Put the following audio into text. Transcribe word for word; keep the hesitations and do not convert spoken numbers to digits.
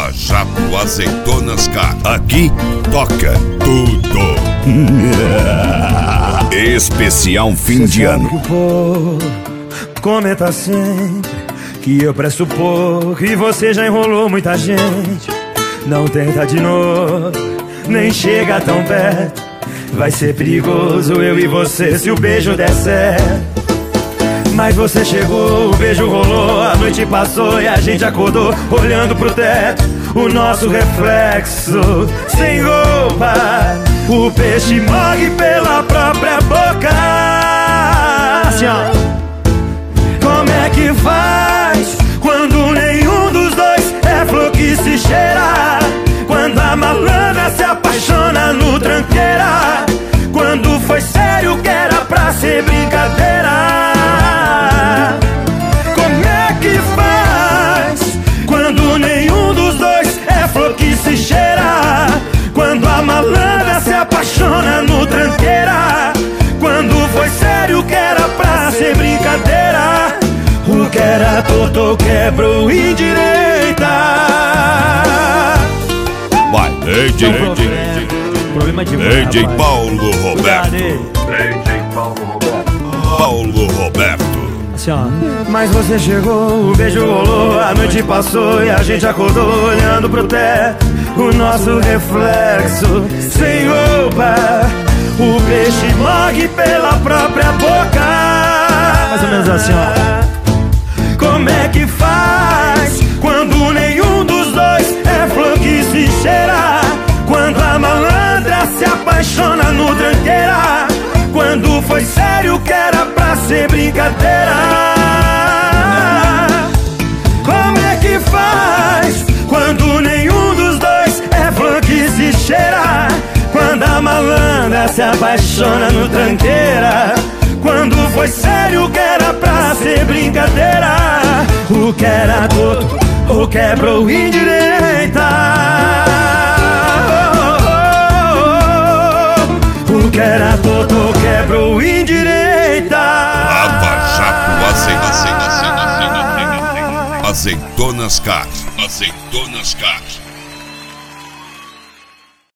Lava Jato Azeitonas Car. Aqui toca tudo. Especial fim de ano. Que o povo comenta sempre que eu presto pouco e você já enrolou muita gente. Não tenta de novo, nem chega tão perto. Vai ser perigoso eu e você se o beijo der certo. Mas você chegou, o beijo rolou, a noite passou e a gente acordou olhando pro teto, o nosso reflexo sem roupa. O peixe morre pela própria boca. Assim, ó. Como é que faz quando nenhum dos dois é flor que se cheira? Quando a malandra se apaixona no tranqueira? Quando foi sério que era pra ser brincadeira? Como é que faz quando nenhum dos dois é flor que se cheira? Quando a malandra se apaixona no tranqueira? Quando foi sério que era pra ser brincadeira? O que era torto quebrou endireita. Vai, D J, D J, Problema de D J Paulo Roberto. D J Paulo Roberto. Paulo Roberto. Assim, ó. Mas você chegou, o beijo rolou, a noite passou e a gente acordou olhando pro teto, o nosso reflexo sem roupa. O peixe morre pela própria boca. Mais ou menos assim, ó. Como é que faz quando nenhum dos dois é flor que se cheira? Quando a malandra se apaixona no tranqueira? Quando foi sério que era pra ser brincadeira? Como é que faz quando nenhum dos dois é flor que se cheira? Quando a malandra se apaixona no tranqueira? Quando foi sério que era pra ser brincadeira? O que era torto ou quebrou endireita? O que era torto ou quebrou endireita? Lava Jato Azeitonas Car. Azeitonas Car.